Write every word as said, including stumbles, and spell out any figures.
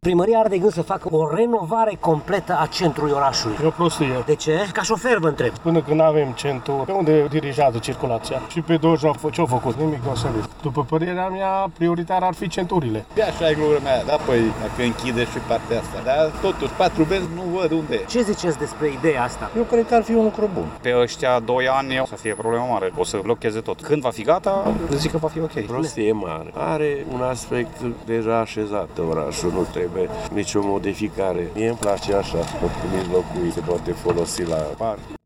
Primăria are de gând să facă o renovare completă a centrului orașului. E o prostie. De ce? Ca șofer vă întreb. Până când avem centuri, pe unde dirigează circulația? Și pe douăzeci ce-au făcut? Nimic nu s-a văzut. După părerea mea, prioritar ar fi centurile. De așa e glumea mea, da, păi, dacă închide și partea asta. Dar totuși, patru benzi nu văd unde e. Ce ziceți despre ideea asta? Eu cred că ar fi un lucru bun. Pe ăștia doi ani o să fie problemă mare, o să blocheze tot. Când va fi gata, zic că va fi ok. Prostie mare. Are un aspect deja așezat orașul, nu trebuie nicio modificare. Mie îmi place așa, în mijlocul se poate folosi la parcuri,